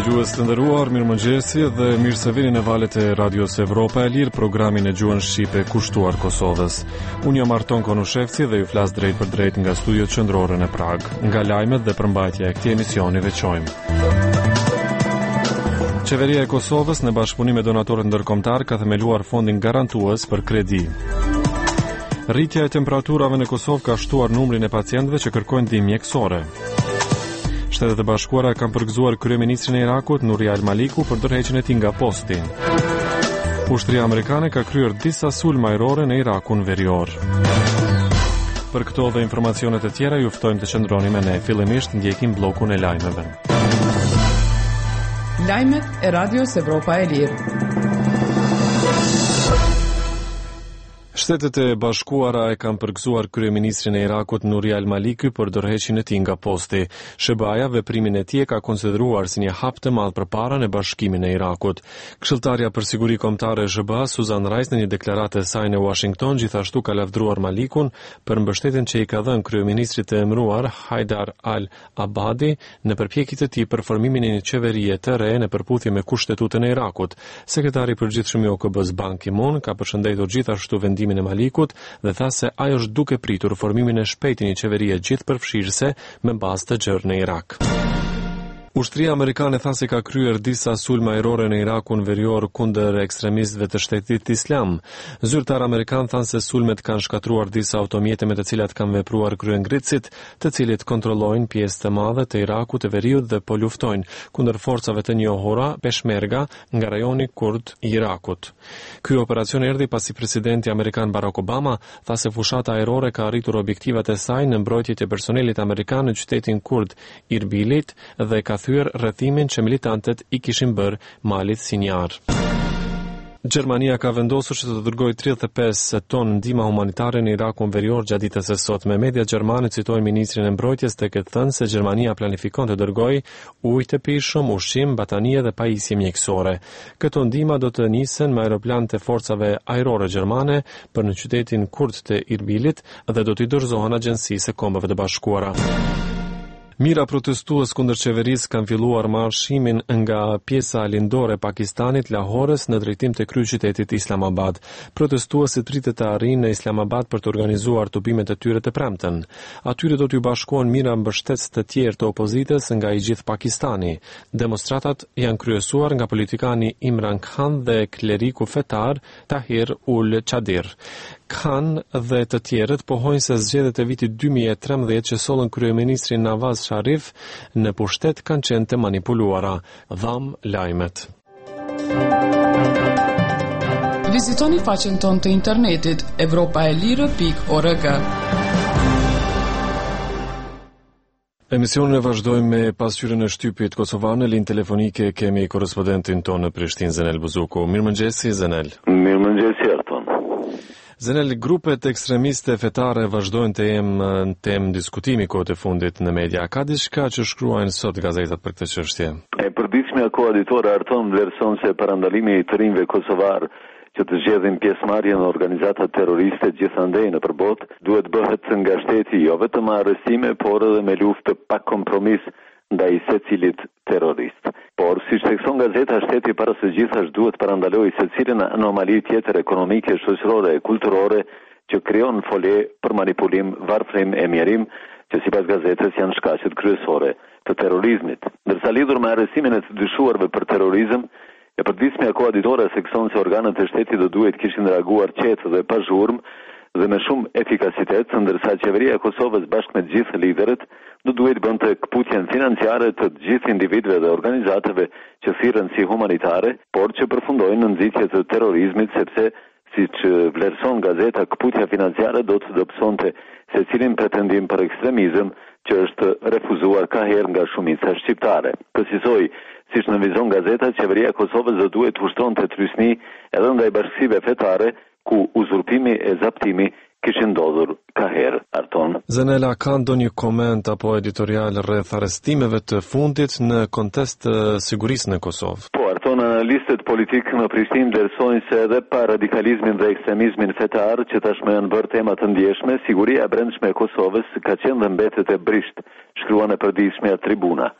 Dëgjues të nderuar, mirëmëngjesi dhe mirë se vini në valët e Radios Evropa e Lirë, programin e gjuhën shqipe kushtuar Kosovës. Unë jam Arton Konushevci dhe ju flas drejt për drejt nga studiot qendrore në Prag. Nga lajmet dhe përmbajtja e këtij emisioni veçojmë. Qeveria e Kosovës në bashkëpunim me donatorët ndërkombëtar ka themeluar fondin garantues për kredi. Rritja e temperaturave në Kosovë ka shtuar numrin e pacientëve që kërkojnë ndihmë mjekësore. Shtetet e Bashkuara kanë përgëzuar kryeministrin e Irakut, Nuri al-Maliku, për ndërheqjen e tij nga posti. Ushtria amerikane ka kryer disa sulme ajrore në Irakun verior. Për këto dhe informacionet e tjera ju ftojmë të qëndroni me ne. Fillimisht ndjekim bllokun e lajmeve. Lajmet e Radios Evropa e Lirë. Shtetet e Bashkuara e kanë përgëzuar kryeministrin e Irakut Nuri al-Maliki për ndërheqjen e tij nga posti. SBA-ja veprimin e tij ka konsideruar si një hap të madh përpara në bashkimin e Irakut. Këshilltarja për siguri kombëtare e SBA, Susan Rice, në një deklaratë e saj në Washington, gjithashtu ka lavdruar Malikun për mbështetjen që i ka dhënë kryeministrit të emëruar Haidar al-Abadi në përpjekjet e tij për formimin e një qeverie të re në përputhje me kushtetutin e Irakut. Sekretari i përgjithshëm i OKB-s Ban Ki-moon ka përshëndetur gjithashtu vendimin e Malikut dhe tha se ai është duke pritur formimin e shpejtë një qeverie gjithëpërfshirëse me bazë të gjerë në Irak. Ushtria amerikane tha se ka kryer disa sulme ajrore në Irakun verior kundër ekstremistëve të Shtetit Islam. Zyrtar amerikan thanë se sulmet kanë shkatruar disa automjete me të cilat kanë vepruar kryengritësit, të cilët kontrollojnë pjesë të madhe të Irakut të veriut dhe po luftojnë kundër forcave të njohura Peshmerga nga rajoni kurd i Irakut. Ky operacion erdhi pasi presidenti amerikan Barack Obama tha se fushata ajrore ka arritur objektivat e saj në mbrojtjet e personelit amerikan në qytetin kurd Irbilit dhe ka thyer rrethimin që militantët i kishin bërë malit Sinjar. Gjermania ka vendosur që të dërgojë 35 tonë ndihmë humanitare në Irakun verior gjatë ditës së sotme. Media gjermane citojnë ministrin e mbrojtjes tek e thënë se Gjermania planifikon të dërgojë ujë të pijshëm, ushqim, batanie dhe pajisje mjekësore. Këto ndihma do të nisen me aeroplan të forcave ajrore gjermane për në qytetin kurd të Irbilit dhe do t'i dorëzohen Agjencisë së Kombeve të Bashkuara. Mira protestues kundër qeverisë kanë filluar marshimin nga pjesa lindore e Pakistanit, Lahores, në drejtim të kryeqytetit Islamabad. Protestuesit pritet të arrijnë në Islamabad për të organizuar tubimet e tyre të premten. Atyre do t'ju bashkohen mira mbështetës të tjerë të opozitës nga i gjithë Pakistani. Demonstratat janë kryesuar nga politikani Imran Khan dhe kleriku fetar Tahir ul Chadir. Khan dhe të tjerët pohojnë se zgjedhjet e vitit 2013 që sollën kryeministrin Nawaz Sharif në pushtet kanë qenë të manipuluara. Dham lajmet. Vizitoni faqen tonë të internetit evropaelire.org. Emisionin e vazhdojmë me pasqyrën e shtypit kosovar. Në linjë telefonike kemi korrespondentin tonë në Prishtinë, Zenel Buzuku. Mirëmëngjesi, Zenel. Mirëmëngjesi, Arton. Zenel, grupet ekstremiste fetare vazhdojnë të jenë në temë diskutimi kohët e fundit në media. Ka diçka që shkruajnë sot gazetat për këtë çështje? E përditshmja koaditore Arton vlerëson se parandalimi i të rinjve kosovar që të zgjedhin pjesëmarrje në organizata terroriste gjithandej në përbot, duhet bëhet nga shteti jo vetëm me arrestime, por edhe me luftë pa kompromis ndaj secilit terrorist. Por, si thekson gazeta, shteti para së gjithash duhet parandalojë secilën anomali tjetër ekonomike, shoqërore e kulturore që krijon fole për manipulim, varfrim e mjerim, që sipas gazetës janë shkaqet kryesore të terrorizmit. Ndërsa lidhur me arrestimin e të dyshuarve për terrorizëm, e përditshmja koaditore thekson se organet e shtetit do duhet kishin reaguar qetë dhe pa zhurmë dhe me shumë efikasitet, ndërsa qeveria e Kosovës bashkë me të gjithë liderët do duhet bënte këputjen financiare të gjithë individëve dhe organizatave që thirren si humanitare, por që përfundojnë në nxitje të terrorizmit, sepse siç vlerëson gazeta, këputja financiare do të dobësonte secilin pretendim për ekstremizëm që është refuzuar ka herë nga shumica shqiptare. Kësaj, siç nënvizon gazeta, qeveria e Kosovës do duhet të ushtonte trysni edhe ndaj bashkësive fetare ku uzurpimi e zaptimi kishin ndodhur ka herë, Arton. Zenela, ka ndonjë koment apo editorial rreth arrestimeve të fundit në kontekst të sigurisë në Kosovë? Po, Arton, analistët politikë në Prishtinë vlerësojnë se edhe pa radikalizmin dhe ekstremizmin fetar që tashmë janë bërë tema të ndjeshme, siguria e brendshme e Kosovës ka qenë dhe mbetet e brisht, shkruan e përditshmja Tribuna.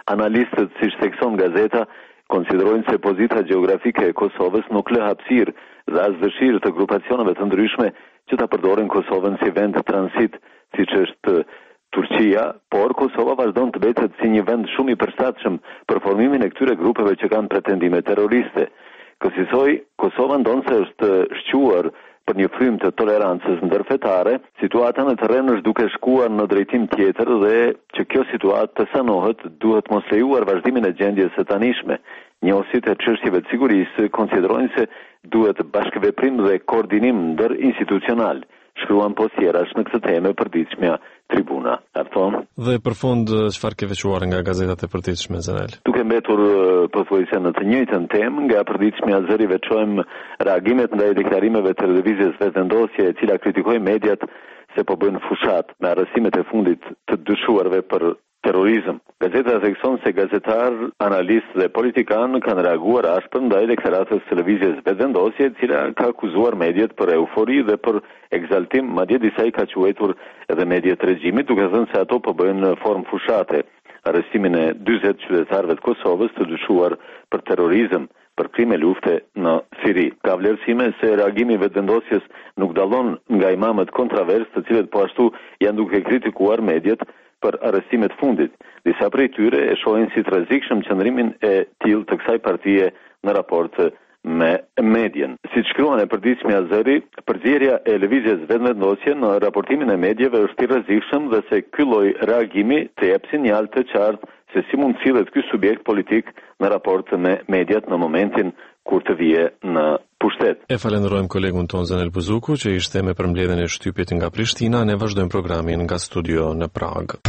Analistët, siç thekson gazeta, konsiderojnë se pozita gjeografike e Kosovës nuk lë hapësirë dhe as dëshirë të grupacioneve të ndryshme që ta përdorin Kosovën si vend transit, siç është Turqia, por Kosova vazhdon të betet si një vend shumë i përshtatshëm për formimin e këtyre grupeve që kanë pretendime terroriste. Kësaj, Kosova ndonse është shquar për një frym të tolerancës ndërfetare, situata në terren është duke shkuar në drejtim tjetër dhe që kjo situatë të sanohet duhet mos lejuar vazhdimin e gjendjes së tanishme. Njohësit e çështjeve të sigurisë konsiderojnë se duhet bashkëveprim dhe koordinim ndërinstitucional. Shkruan postierash në këtë temë përditshmja Tribuna. Arton. Dhe për fund çfarë ke veçuar nga gazetat e përditshme Zenel? Duke mbetur pothuajse në të njëjtën temë, nga përditshmja Zëri veçojmë reagimet ndaj deklarimeve të televizjes Vetëvendosje, e cila kritikoi mediat se po bëjnë fushat me arrestimet e fundit të dyshuarve për terrorizëm. Gazeta thekson se gazetar, analist dhe politikan kanë reaguar ashpër ndaj deklaratës televizjes Vetëvendosje, e cila ka akuzuar mediat për eufori dhe për egzaltim, madje disa i ka quajtur edhe mediat regjimit, duke thënë se ato po bëjnë në formë fushate. Arrestimin e 40 qytetarëve të Kosovës të dyshuar për terrorizëm, për krime lufte në Siri. Ka vlerësime se reagimi i Vetëvendosjes nuk dallon nga imamët kontrovers, të cilët po ashtu janë duke kritikuar mediat për arrestimet fundit. Disa prej tyre e shohin si të rrezikshëm qëndrimin e tillë të kësaj partie në raport me medien. Si shkruan e përditshmja Zëri, përzierja e lëvizjes Vetëvendosje në raportimin e mediave është i rrezikshëm dhe se ky lloj reagimi të jep sinjal të qartë se si mund sillet ky subjekt politik në raport me mediat në momentin kur të vije në pushtet. E falenderojmë kolegun ton Zenel Buzuku që ishte me përmbledhjen e shtypjet nga Prishtina. Ne vazhdojmë programin nga studio në Prag.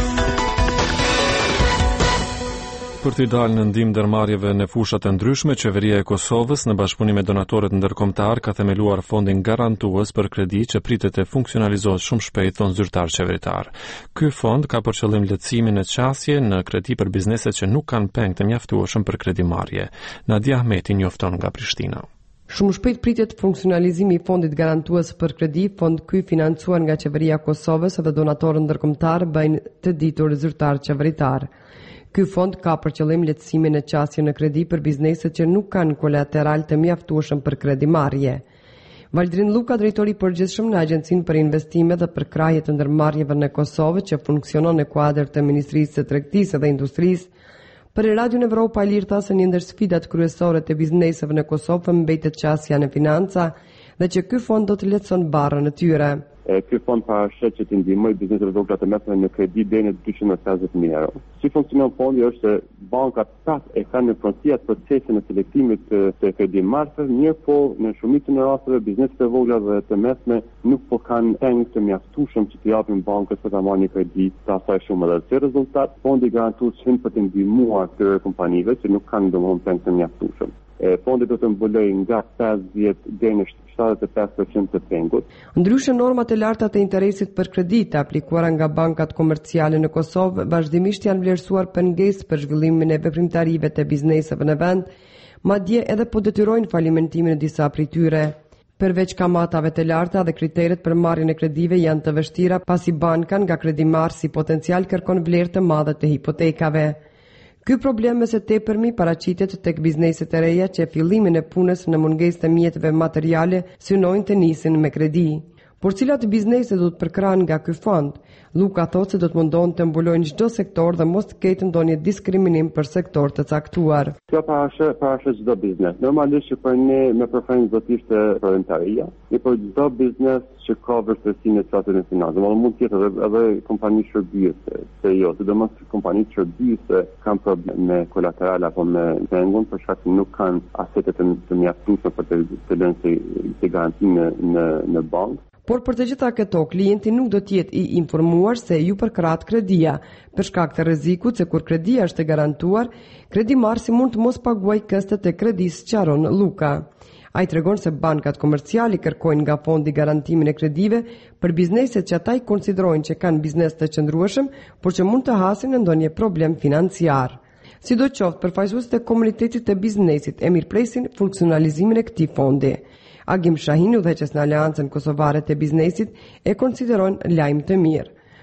Për t'i dalë në ndihmë ndërmarrjeve në fushat e ndryshme, qeveria e Kosovës në bashkëpunim me donatorët ndërkombëtar ka themeluar fondin garantues për kredi që pritet të funksionalizohet shumë shpejt, thon zyrtar qeveritar. Ky fond ka për qëllim lehtësimin e çastje në kredi për bizneset që nuk kanë peng të mjaftueshëm për kredimarrje. Nadia Ahmeti njofton nga Prishtina. Shumë shpejt pritet funksionalizimi i fondit garantues për kredi, fond ky financuar nga qeveria e Kosovës dhe donatorët ndërkombëtar, bëjnë të ditur zyrtar qeveritar. Ky fond ka për qëllim lehtësimin e çastjes në kredi për bizneset që nuk kanë kolateral të mjaftueshëm për kredimarrje. Valdrin Luka, drejtori i përgjithshëm në Agjencinë për Investime dhe për Krahje të Ndërmarrjeve në Kosovë, që funksionon në kuadër të Ministrisë së Tregtisë dhe Industrisë, për Radion Evropa e Lirë tha se një ndër sfidat kryesore të bizneseve në Kosovë mbetet çastja në financa dhe që ky fond do të lehtëson barrën e tyre. Ky fond parashet që të ndihmojë bizneset e vogla të mesme në kredi deri në 250.000 euro. Si funksionon fondi është se bankat e kanë në frontia procesin e selektimit të kredimarrësve, mirëpo në shumicën e rasteve bizneset e vogla dhe të mesme nuk po kanë peng të mjaftueshëm që t'i japin bankës për ta marrë një kredi të asaj shumë. Dhe si rezultat, fondi garantues hyn për të ndihmuar këtyre kompanive që nuk kanë domosdoshmë peng të mjaftueshëm. Fondi do të mbulojë nga 50 deri në 75% të pengut. Ndryshe, normat e larta të interesit për kredi të aplikuara nga bankat komerciale në Kosovë vazhdimisht janë vlerësuar pengesë për zhvillimin e veprimtarive të bizneseve në vend, madje edhe po detyrojnë falimentimin e disa prej tyre. Përveç kamatave të larta dhe kriteret për marrjen e kredive janë të vështira, pasi banka nga kredimarrësi potencial kërkon vlerë të madhe të hipotekave. Ky problem me së tepërmi paraqitet tek bizneset e reja që fillimin e punës në mungesë të mjeteve materiale synojnë të nisin me kredi. Por cilat biznese do të përkrahen nga ky fond? Luka thotë se do të mundon të mbulojnë çdo sektor dhe mos të ketë ndonjë diskriminim për sektor të caktuar. Kjo parashet çdo biznes. Normalisht që për ne me preferencë do të ishte prontaria, por çdo biznes që ka vështirësinë të çastjes në financë, mund të jetë edhe kompani shërbiese, sidomos kompani shërbiese kanë problem me kolateral apo me pengun për shkak se nuk kanë asete të mjaftueshme për të lënë si garanti në bankë. Por për të gjitha këto, klienti nuk do të jetë i informuar se ju përkrahet kredia, për shkak të rrezikut se kur kredia është e garantuar, kredimarrësi mund të mos paguajë këstet e kredisë, sqaron Luka. Ai tregon se bankat komerciale kërkojnë nga fondi garantimin e kredive për bizneset që ata i konsiderojnë që kanë biznes të qëndrueshëm, por që mund të hasin në ndonjë problem financiar. Sidoqoftë, përfaqësuesit e komunitetit të biznesit e mirëpresin funksionalizimin e këtij fondi. Agim Shahinu, udhëheqës në Aleancën Kosovare të Biznesit, e konsideron lajm të mirë.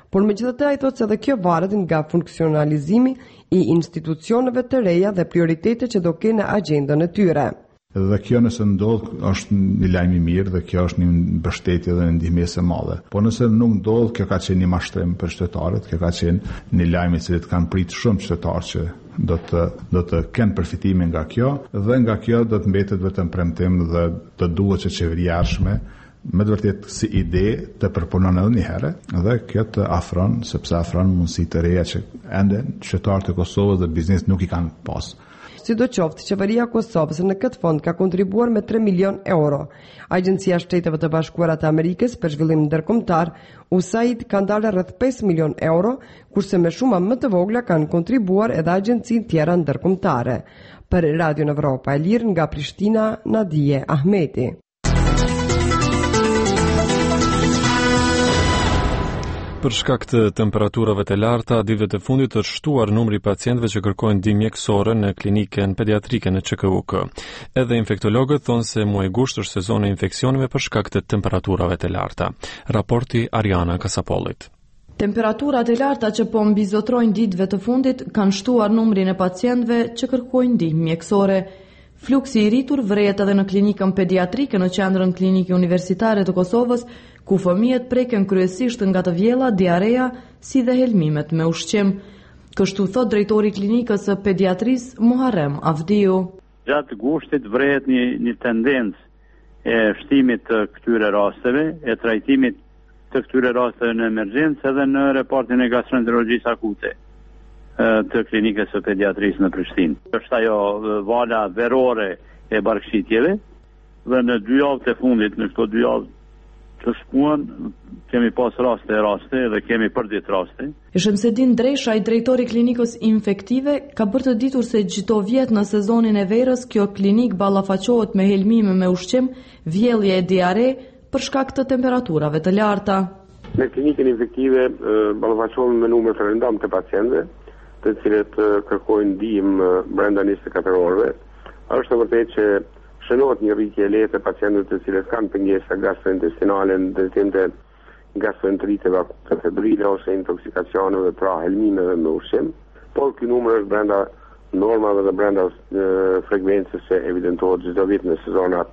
Por megjithatë ai thotë se edhe kjo varet nga funksionalizimi i institucioneve të reja dhe prioritetet që do kenë në agjendën e tyre. Dhe kjo nëse ndodh është një lajm i mirë dhe kjo është një mbështetje dhe një ndihmëse e madhe. Po nëse nuk ndodh, kjo ka qenë një mashtrim për qytetarët, kjo ka qenë një lajm i cili kanë prit shumë qytetarë që do të kenë përfitime nga kjo dhe nga kjo do të mbetet vetëm premtim dhe do duhet që qeveria ardhshme me të vërtetë si ide të përpunon edhe një herë dhe kjo të afron, sepse afron mundësi të reja që ende qytetarët e Kosovës dhe biznes nuk i kanë pas. Sidoqoftë, qeveria e Kosovës në këtë fond ka kontribuar me 3 milion euro. Agjencia e Shteteve të Bashkuara të Amerikës për zhvillim ndërkombëtar, USAID, ka ndarë rreth 5 milion euro, kurse me shuma më të vogla kanë kontribuar edhe agjencitë tjera ndërkombëtare. Për Radio Evropa e Lirë nga Prishtina, Nadije Ahmeti. Për shkak të temperaturave të larta, ditëve të fundit është shtuar numri i pacientëve që kërkojnë ndihmë mjekësore në klinikën pediatrike në ÇKUK. Edhe infektologët thonë se muaji gusht është sezoni i infeksioneve për shkak të temperaturave të larta. Raporti Ariana Kasapollit. Temperaturat e larta që po mbizotrojnë ditëve të fundit kanë shtuar numrin e pacientëve që kërkojnë ndihmë mjekësore. Fluksi i rritur vret edhe në klinikën pediatrike në qendrën klinike universitare të Kosovës, ku fëmijët preken kryesisht nga të vjella, diarea, si dhe helmimet me ushqim. Kështu thot drejtori i klinikës së pediatrisë Muharrem Avdiu. Gjatë gushtit vret një tendencë e shtimit të këtyre rasteve, e trajtimit të këtyre rasteve në emergjencë edhe në repartin e gastroenterologjisë akute të klinikës së pediatrisë në Prishtinë. Është ajo vala verore e barkëshitjeve dhe në 2 javë të fundit, në këto 2 javë të shkuan, kemi pas raste dhe kemi përdit raste. Shemsedin Dresha, i drejtori klinikës infektive, ka bërë të ditur se çdo vjet në sezonin e verës kjo klinik ballafaqohet me helmime me ushqim, vjellje e diare për shkak të temperaturave të larta. Në klinikën infektive ballafaqohen me numër të rëndom të pacientëve, të cilët kërkojnë ndihmë brenda 24 orëve. Është vërtet që shënohet një rritje e lehtë e pacientëve të cilët kanë pengesa gastrointestinale, ndërtim të gastroenteriteve akute febrile ose intoksikacioneve pra helmimeve me ushqim, por ky numër është brenda normave dhe brenda frekuencës që evidentohet çdo vit në sezonat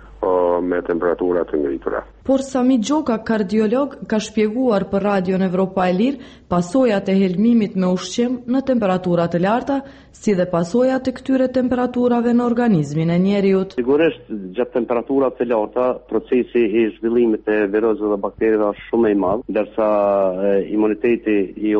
me temperatura të ngritura. Por Sami Gjoka, kardiolog, ka shpjeguar për Radio Evropa e Lirë pasojat e helmimit me ushqim në temperatura të larta, si dhe pasojat e këtyre temperaturave në organizmin e njeriut. Sigurisht, gjatë temperaturat të larta, procesi i zhvillimit të virusëve dhe bakterieve është shumë i madh, ndërsa imuniteti i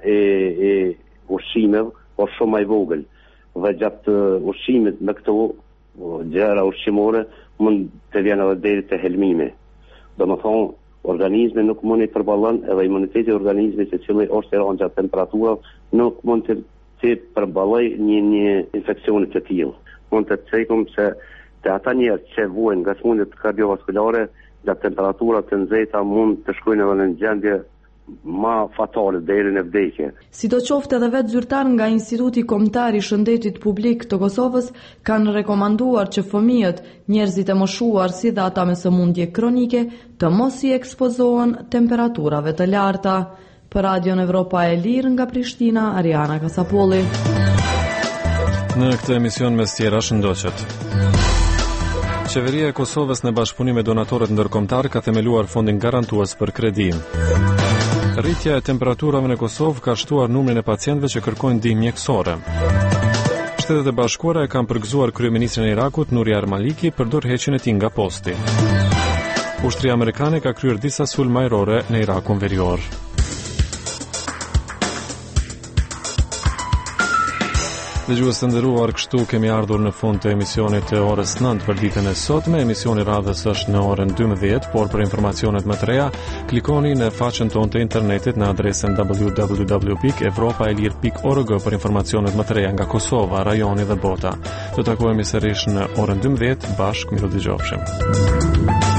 ushqimeve është shumë i vogël. Dhe gjatë ushqimit me këto gjëra ushqimore mund të vjen edhe deri te helmimi. Domethënë, organizmi nuk mund të përballon edhe imuniteti i organizmit i cili është i rënë gjatë temperaturave nuk mund të përballoj një infekcion të tillë. Mund të thekëm se të ata njerëz që vuajnë nga sëmundjet kardiovaskulare gjatë temperatura të nxehta mund të shkojnë edhe në gjendje ma fatale deri në vdekje. Sidoqoftë edhe vetë zyrtar nga Instituti Kombëtar i Shëndetit Publik të Kosovës kanë rekomanduar që fëmijët, njerëzit e moshuar si dhe ata me sëmundje kronike të mos i ekspozohen temperaturave të larta. Për Radio Evropa e Lirë nga Prishtina, Ariana Kasapolli. Në këtë emision mes tjera shëndoqet. Qeveria e Kosovës në bashkëpunim me donatorët ndërkombëtar ka themeluar fondin garantues për kredi. Rritja e temperaturave në Kosovë ka shtuar numrin e pacientëve që kërkojnë ndihmë mjekësore. Shtetet e Bashkuara e kanë përgëzuar kryeministrin e Irakut Nuri al-Maliki për dorëheqjen e tij nga posti. Ushtria amerikane ka kryer disa sulme ajrore në Irakun verior. Dëgjues të nderuar, kështu kemi ardhur në fund të emisionit të orës 9 për ditën e sotme. Emisioni radhës është në orën 12, por për informacionet më të reja, klikoni në faqen tonë të internetit në adresën www.evropaelir.org për informacionet më të reja nga Kosova, rajoni dhe bota. Do takohemi sërish në orën 12, bashkë, miru dëgjofshim.